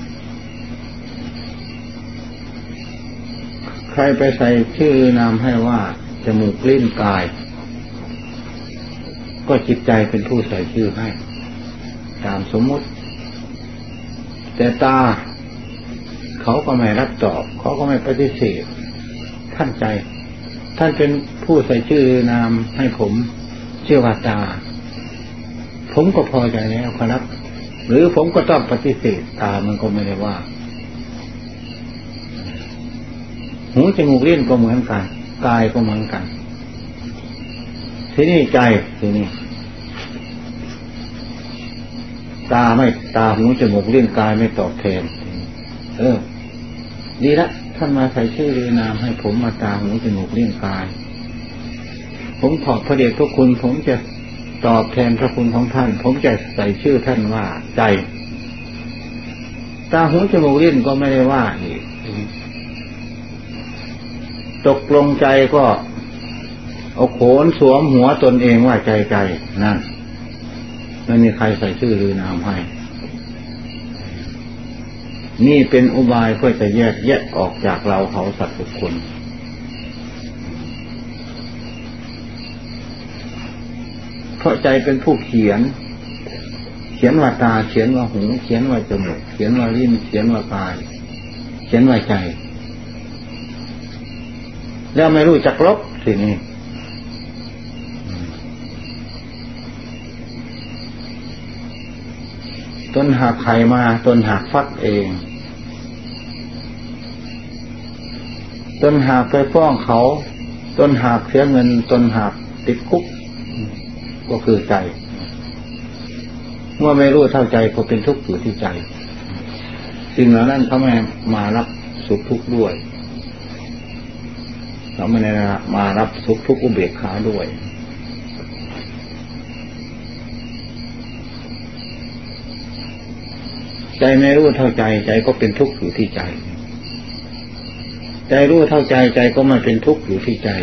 ใครไปใส่ชื่อนามให้ว่าจมูกลิ้นกายก็จิตใจเป็นผู้ใส่ชื่อให้ตามสมมุติแต่ตาเขาก็ไม่รับตอบเขาก็ไม่ปฏิเสธท่านใจท่านเป็นผู้ใส่ชื่อนามให้ผมชื่อว่าตาผมก็พอใจแล้วครับหรือผมก็ต้องปฏิเสธตามันก็ไม่ได้ว่าหูจมูกลิ้นก็เหมือนกันกายก็เหมือนกันทีนี้ใจทีนี้ตาไม่ตาหูจมูกลิ้นกายไม่ตอบแทนเออดีละท่านมาใส่ชื่อหรือนามให้ผมมาตาหูจมูกลิ้นกายผมขอบพระเดชพระคุณผมจะตอบแทนพระคุณของท่านผมจะใส่ชื่อท่านว่าใจตาหูจมูกลิ้นก็ไม่ได้ว่าอีกตกลงใจก็เอาโขนสวมหัวตนเองว่าใจใจนั่นไม่มีใครใส่ชื่อหรือนามให้นี่เป็นอุบายเพื่อจะแยกแยะออกจากเราเขาสัตว์ทุกคนเพราะใจเป็นผู้เขียนเขียนว่าตาเขียนว่าหูเขียนว่าจมูกเขียนว่าลิ้นเขียนว่ากายเขียนว่าใจแล้วไม่รู้จักลบสินี่ต้นหากไข่มาต้นหากฟักเองต้นหากไปฟ้องเขาต้นหากเสียเงินต้นหากติดคุกก็คือใจเมื่อไม่รู้เท่าใจก็เป็นทุกข์อยู่ที่ใจสิ่งเหล่านั้นเขาไม่มารับสุขทุกข์ด้วยเขาไม่ได้มารับสุขทุกข์อุเบกขาด้วยใจไม่รู้เท่าใจใจก็เป็นทุกข์อยู่ที่ใจใจรู้เท่าใจใจก็ไม่เป็นทุกข์อยู่ที่ใจ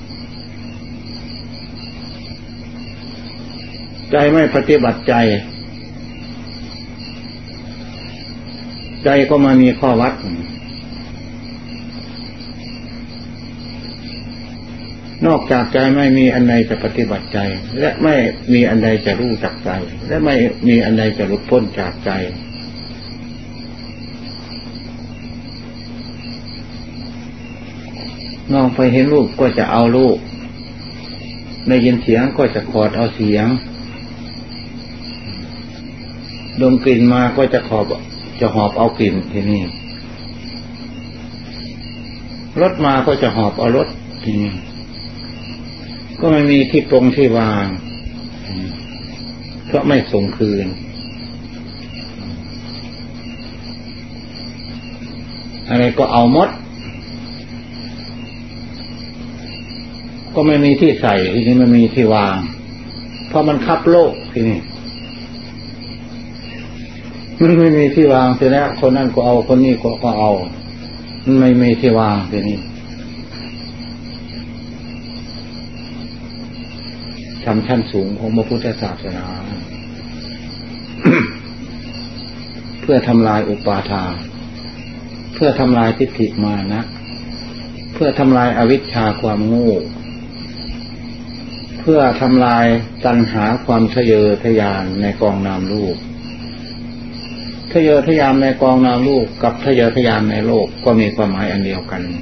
ใจไม่ปฏิบัติใจใจก็มามีข้อวัดนอกจากใจไม่มีอันใดจะปฏิบัติใจและไม่มีอันใดจะรู้จักใจและไม่มีอันใดจะหลุดพ้นจากใจมองไปเห็นรูปก็จะเอารูปได้ยินเสียงก็จะขอดเอาเสียงดมกลิ่นมาก็จะขอบจะหอบเอากลิ่นที่นี่รถมาก็จะหอบเอารถที่นี่ก็ไม่มีที่ตรงที่วางเพราะไม่ส่งคืนอะไรก็เอาหมดก็ไม่มีที่ใส่ที่นี่มันมีที่วางเพราะมันคับโลกที่นี่มันไม่มีที่วางทีนี้คนนั้นก็เอาคนนี้ก็ก็เอามันไม่มีที่วางทีนี้ทำชั้นสูงของพระพุทธศาสนา เพื่อทำลายอุปาทานเพื่อทำลายทิฏฐิมานะเพื่อทำลายอวิชชาความโง่เพื่อทำลายตัณหาความทะเยอทะยานในกองนามรูปทะเยอทะยานในกองนามรูปกับทะเยอทะยานในโลกก็มีความหมายอันเดียวกัน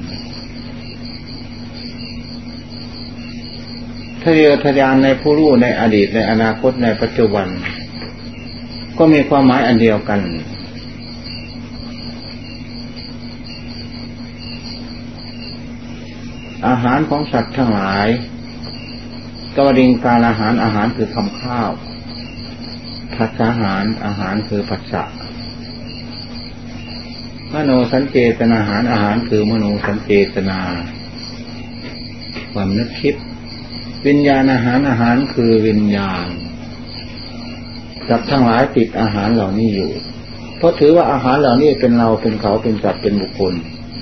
ทะเยอทะยานในผู้รู้ในอดีตในอนาคตในปัจจุบันก็มีความหมายอันเดียวกันอาหารของสัตว์ทั้งหลายกวดิงการอาหารอาหารคือคำข้าวภัสสาหารอาหารคือผัสสะมโนสัญเจตนาอาหารอาหารคือมโนสัญเจตนาความนึกคิดวิญญาณอาหารอาหารคือวิญญาณสัตว์ทั้งหลายติดอาหารเหล่านี้อยู่เพราะถือว่าอาหารเหล่านี้เป็นเราเป็นเขาเป็นสัตว์เป็นบุคคล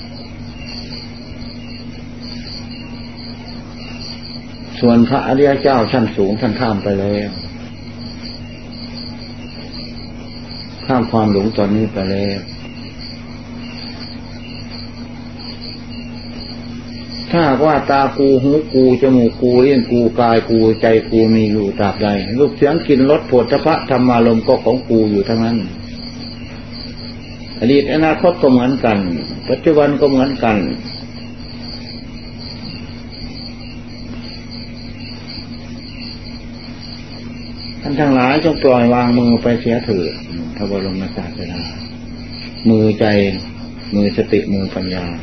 ส่วนพระอริยเจ้าชั้นสูงท่านข้ามไปแล้วข้ามความหลงตอนนี้ไปแล้วถ้าว่าตากูหูกูจมูกกูเลี้ยงกูกายกูใจกูมีอยู่ตราบใดรูปเสียงกลิ่นรสโผฏฐัพพะธรรมารมณ์ก็ของกูอยู่ทั้งนั้นอดีตอนาคตก็เหมือนกันปัจจุบันก็เหมือนกันท่านทั้งหลายจงปล่อยวางมือไปเสียเถิดพระบรมศาสดามือใจมือสติมือปัญญา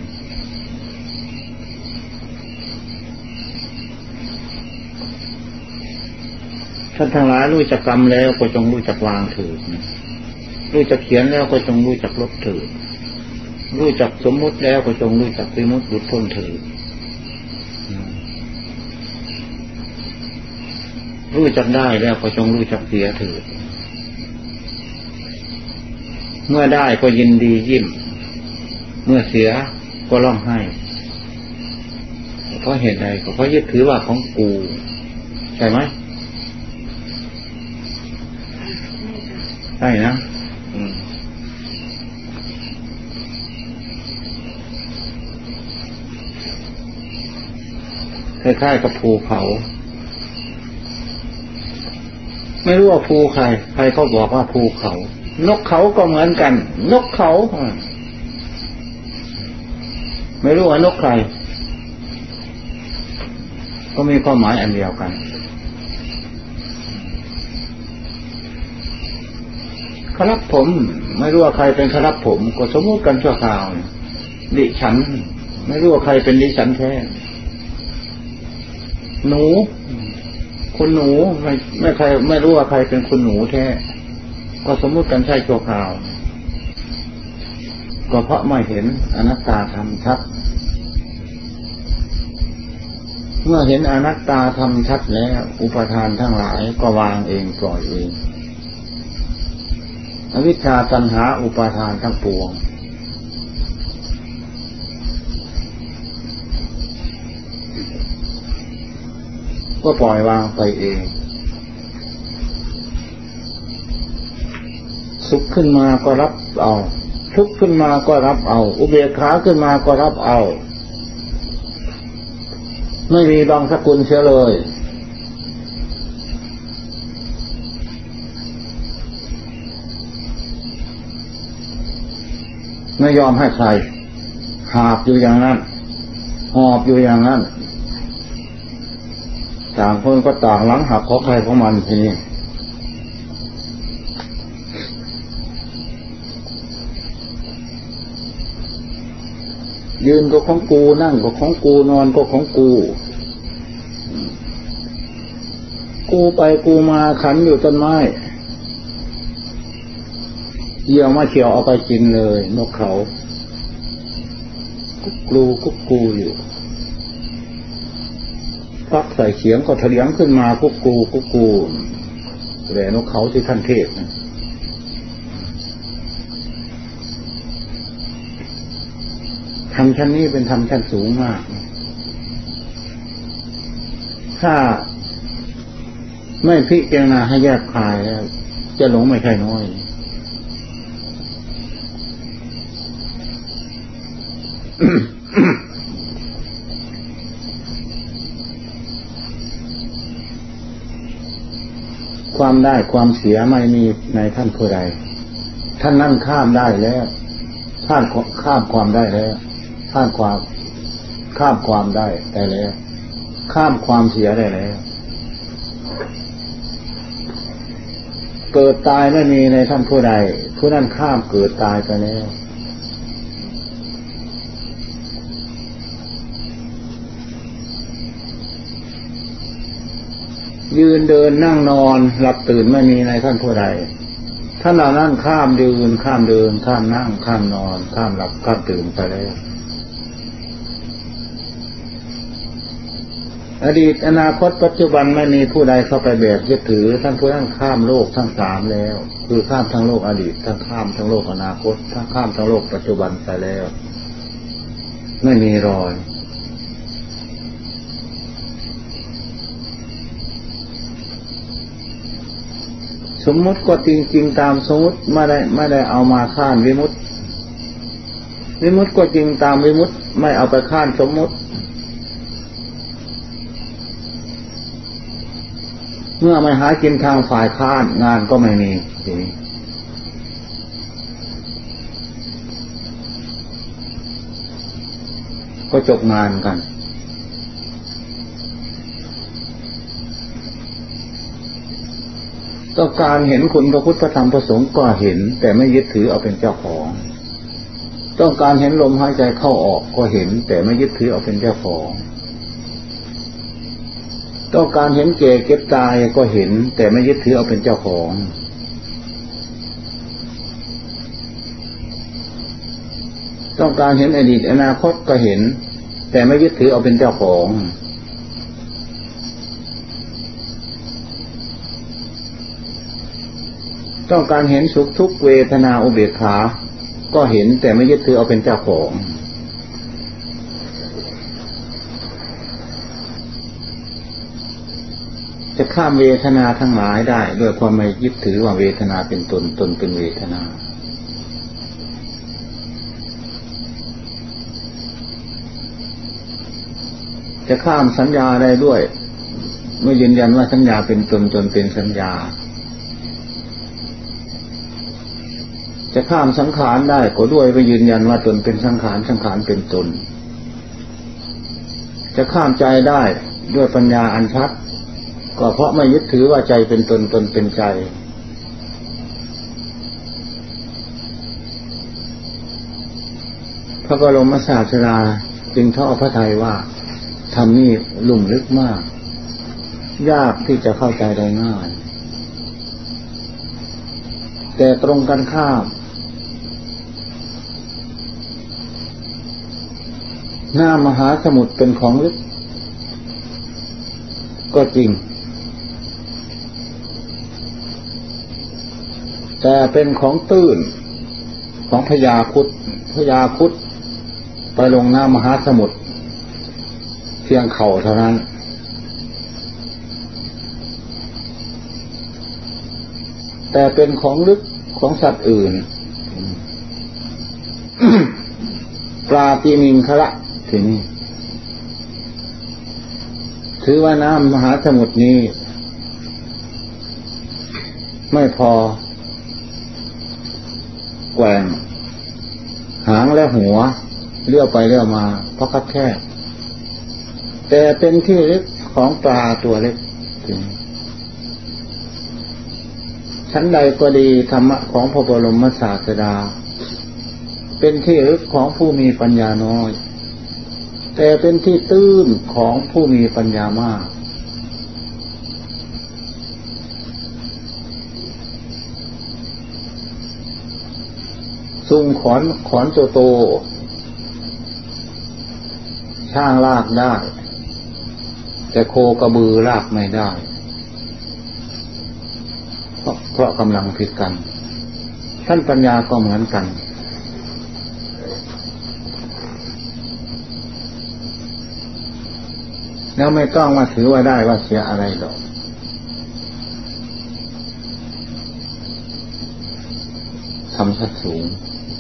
ท่านทั้งหลายรู้จักกรรมแล้วก็จงรู้จักวางเถิดรู้จักเขียนแล้วก็จงรู้จักลบเถิดรู้จักสมมุติแล้วก็จงรู้จักวิมุตติหลุดพ้นเถิดรู้จักได้แล้วก็จงรู้จักเสียเถิดเมื่อได้ก็ยินดียิ้มเมื่อเสียก็ร้องไห้เพราะเหตุใดก็เพราะยึดถือว่าของกูใช่ไหมใช่นะคล้ายๆกับภูเขาไม่รู้ว่าภูใครใครเขาบอกว่าภูเขานกเขาก็เหมือนกันนกเขาไม่รู้ว่านกใครก็มีความหมายอันเดียวกันครับผมไม่รู้ว่าใครเป็นครับผมก็สมมติกันชั่วคราวดิฉันไม่รู้ว่าใครเป็นดิฉันแท้หนูคุณหนูไม่ไม่ใครไม่รู้ว่าใครเป็นคุณหนูแท้ก็สมมติกันใช่ชั่วคราวก็เพราะไม่เห็นอนัตตาธรรมชัดเมื่อเห็นอนัตตาธรรมชัดแล้วอุปทานทั้งหลายก็วางเองปล่อยเองอวิชชาตัณหาอุปาทานทั้งปวงก็ปล่อยวางไปเองสุขขึ้นมาก็รับเอาทุกข์ขึ้นมาก็รับเอาอุเบกขาขึ้นมาก็รับเอาไม่มีบางสกุลเสียเลยไม่ยอมให้ใครหาบอยู่อย่างนั้นหอบอยู่อย่างนั้นต่างคนก็ต่างหลังหักของใครของมันทีนี้ยืนก็ของกูนั่งก็ของกูนอนก็ของกูกูไปกูมาขันอยู่ต้นไม้เหยี่ยวมาเฉียวเอาไปกินเลยนกเขากุ๊กกูกุ๊กกูอยู่พักใส่เขียงก็เถลียงขึ้นมากุ๊กกูกุ๊กกูแหวนกเขาที่ท่านเทศนะธรรมชั้นนี้เป็นธรรมชั้นสูงมากถ้าไม่พิจารณาให้แยกคายแล้วจะหลงไม่ใช่น้อยความได้ความเสียไม่มีในท่านผู้ใดท่านนั่นข้ามได้แล้วท่านข้ามความได้แล้วท่านความข้ามความได้ได้แล้วข้ามความเสียได้แล้วเกิดตายไม่มีในท่านผู้ใดผู้นั้นข้ามเกิดตายไปแล้วยืนเดินนั่งนอนหลับตื่นไม่มีในท่านผู้ใดท่านเหล่านั้นข้ามยืนข้ามเดินข้ามนั่งข้ามนอนข้ามหลับข้ามตื่นไปแล้วอดีตอนาคตปัจจุบันไม่มีผู้ใดเข้าไปแบกยึดถือท่านผู้นั้นข้ามโลกทั้งสามแล้วคือข้ามทั้งโลกอดีตทั้งข้ามทั้งโลกอนาคตทั้งข้ามทั้งโลกปัจจุบันไปแล้วไม่มีรอยสมมุติก็จริงๆตามสมมุติไม่ได้ไม่ได้เอามาข้านวิมุตติวิมุตติก็จริงตามวิมุตติไม่เอาไปข้านสมมุติเมื่อไม่หากินทางฝ่ายข้านงานก็ไม่มีทีนี้ก็จบงานกันต้องการเห็นคุณพระพุทธพระธรรมพระสงฆ์ก็เห็นแต่ไม่ยึดถือเอาเป็นเจ้าของต้องการเห็นลมหายใจเข้าออกก็เห็นแต่ไม่ยึดถือเอาเป็นเจ้าของต้องการเห็นแก่เก็บตายก็เห็นแต่ไม่ยึดถือเอาเป็นเจ้าของต้องการเห็นอดีตอนาคตก็เห็นแต่ไม่ยึดถือเอาเป็นเจ้าของต้องการเห็นสุขทุกข์เวทนาอุเบกขาก็เห็นแต่ไม่ยึดถือเอาเป็นเจ้าของจะข้ามเวทนาทั้งหลายได้ด้วยความไม่ยึดถือว่าเวทนาเป็นตนตนเป็นเวทนาจะข้ามสัญญาได้ด้วยไม่ยืนยันว่าสัญญาเป็นตนตนเป็นสัญญาจะข้ามสังขารได้ก็ด้วยไม่ยืนยันว่าตนเป็นสังขารสังขารเป็นตนจะข้ามใจได้ด้วยปัญญาอันชัดก็เพราะไม่ยึดถือว่าใจเป็นตนตนเป็นใจพระบรมศาสดาจึงทอดพระทัยว่าธรรมนี้ลุ่มลึกมากยากที่จะเข้าใจได้ง่ายแต่ตรงกันข้ามหน้ามหาสมุทรเป็นของลึกก็จริงแต่เป็นของตื้นของพญาครุฑพญาครุฑไปลงหน้ามหาสมุทรเพียงเข่าเท่านั้นแต่เป็นของลึกของสัตว์อื่น ปลาปีมิงคะละทีนี้ถือว่าน้ำมหาสมุทรนี้ไม่พอแกว่งหางและหัวเลี้ยวไปเลี้ยวมาเพราะคับแคบแต่เป็นที่ลึกของปลาตัวเล็กชั้นใดก็ดีธรรมะของพระบรมศาสดาเป็นที่ลึกของผู้มีปัญญาน้อยแต่เป็นที่ตื้นของผู้มีปัญญามากซุงขอนขอนโตโตช้างลากได้แต่โคกระบือลากไม่ได้เพราะเพราะกำลังผิดกันท่านปัญญาก็เหมือนกันแล้วไม่ต้องมาถือว่าได้ว่าเสียอะไรหรอกทำสัดสูง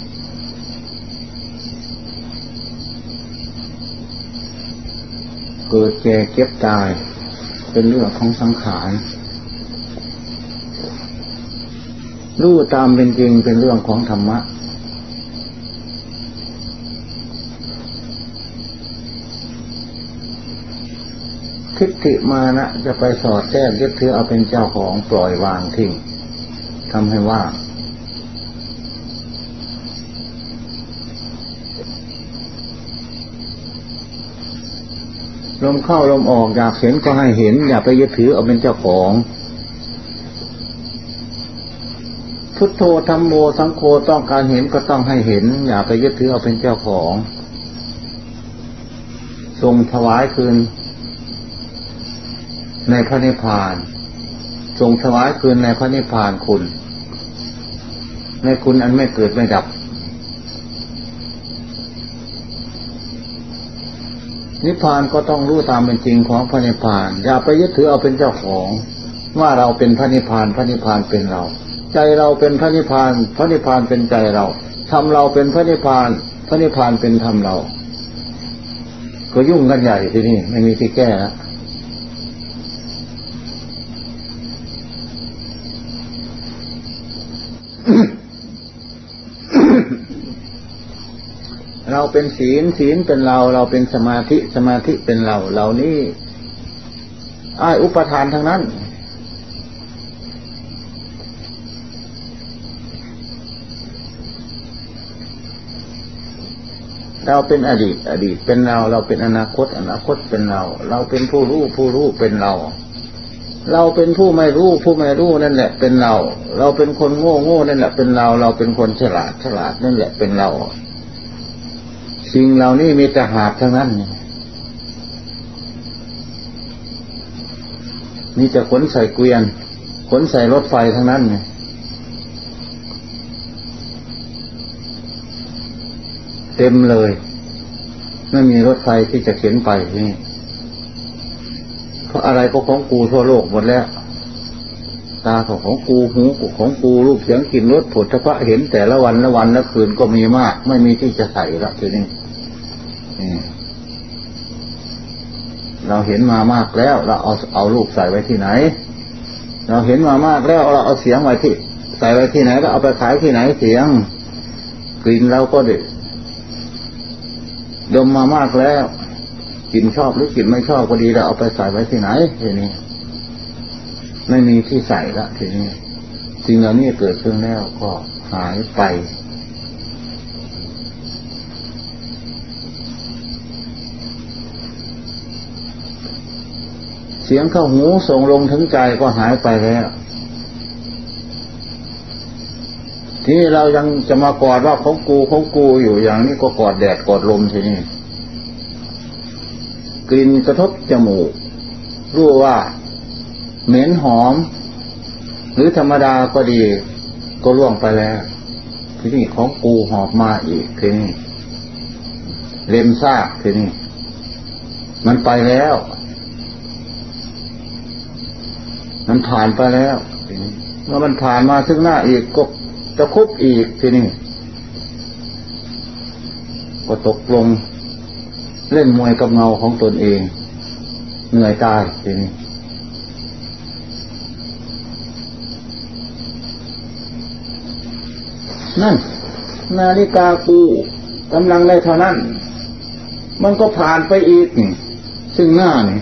เกิดแก่เก็บตายเป็นเรื่องของสังขารรู้ตามเป็นจริงเป็นเรื่องของธรรมะทิฏฐิมานะจะไปสอดแทรกยึดถือเอาเป็นเจ้าของปล่อยวางทิ้งทำให้ว่างลมเข้าลมออกอยากเห็นก็ให้เห็นอย่าไปยึดถือเอาเป็นเจ้าของพุทโธธัมโมสังโฆต้องการเห็นก็ต้องให้เห็นอย่าไปยึดถือเอาเป็นเจ้าของทรงถวายคืนในพระนิพพานทรงถวายคืนในพระนิพพานคุณในคุณอันไม่เกิดไม่ดับนิพพานก็ต้องรู้ตามเป็นจริงของพระนิพพานอย่าไปยึดถือเอาเป็นเจ้าของว่าเราเป็นพระนิพพานพระนิพพานเป็นเราใจเราเป็นพระนิพพานพระนิพพานเป็นใจเราธรรมเราเป็นพระนิพพานพระนิพพานเป็นธรรมเราก็ยุ่งกันใหญ่ทีนี้ไม่มีที่แก้แล้วเราเป็นศีลศีลเป็นเราเราเป็นสมาธิสมาธิเป็นเราเหล่านี้อ้ายอุปทานทั้งนั้นเราเป็นอดีตอดีตเป็นเราเราเป็นอนาคตอนาคตเป็นเราเราเป็นผู้รู้ผู้รู้เป็นเราเราเป็นผู้ไม่รู้ผู้ไม่รู้นั่นแหละเป็นเราเราเป็นคนโง่โง่นั่นแหละเป็นเราเราเป็นคนฉลาดฉลาดนั่นแหละเป็นเราสิ่งเหล่านี้มีแต่หาบทั้งนั้นมีแต่ขนใส่เกวียนขนใส่รถไฟทั้งนั้นเต็มเลยไม่มีรถไฟที่จะเข็นไปนี่เพราะอะไรก็ของกูทั่วโลกหมดแล้วตาของกูหูของกูรูปเสียงกลิ่นรสผลพระเห็นแต่ละวันละวันละคืนก็มีมากไม่มีที่จะใส่ละทีนี้เราเห็นมามากแล้วเราเอาเอารูปใส่ไว้ที่ไหนเราเห็นมามากแล้วเราเอาเสียงไว้ที่ใส่ไว้ที่ไหนก็เอาไปขายที่ไหนเสียงกลิ่นเราก็ดิดมมามากแล้วกลิ่นชอบหรือกลิ่นไม่ชอบก็ดีเราเอาไปใส่ไว้ที่ไหนทีนี้ไม่มีที่ใส่ละทีนี้สิ่งเหล่านี้เกิดขึ้นแล้วก็หายไปเสียงเข้าหูส่งลงถึงใจก็หายไปแล้วทีนี้เรายังจะมากอดว่าของกูของกูอยู่อย่างนี้ก็กอดแดดกอดลมทีนี้กลิ่นกระทบจมูกรู้ว่าเหม็นหอมหรือธรรมดาก็ดีก็ล่วงไปแล้วทีนี้ของกูหอบมาอีกทีนี้เล็มซากทีนี้มันไปแล้วมันผ่านไปแล้วเมื่อมันผ่านมาซึ่งหน้าอีกก็จะคุบอีกทีนี้ก็ตกลงเล่นมวยกับเงาของตนเองเหนื่อยตายทีนี้นั่นนาฬิกากูกำลังได้เท่านั้นมันก็ผ่านไปอีกซึ่งหน้านี่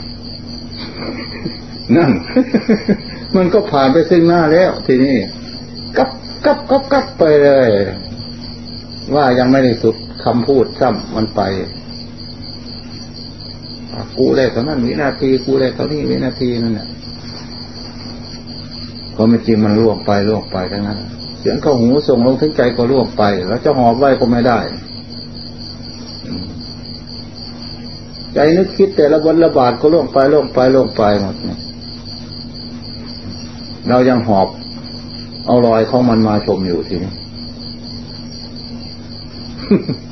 นั่น มันก็ผ่านไปซึ่งหน้าแล้วทีนี้กับกับกับกับไปเลยว่ายังไม่ได้สุดคำพูดซ้ำมันไปกูได้เท่านั้นวินาทีกูได้เท่านี้วินาทีนั่นแหละก็ไม่จริงมันล่วงไปล่วงไปทั้งนั้นเสียงเข้าหูส่งลงถึงใจก็ล่วงไปแล้วจะหอบไว้ก็ไม่ได้ใจนึกคิดแต่ละวันละบาทก็ล่วงไปล่วงไปล่วงไปหมดเนี่ยเรายังหอบเอารอยของมันมาชมอยู่ทีนี้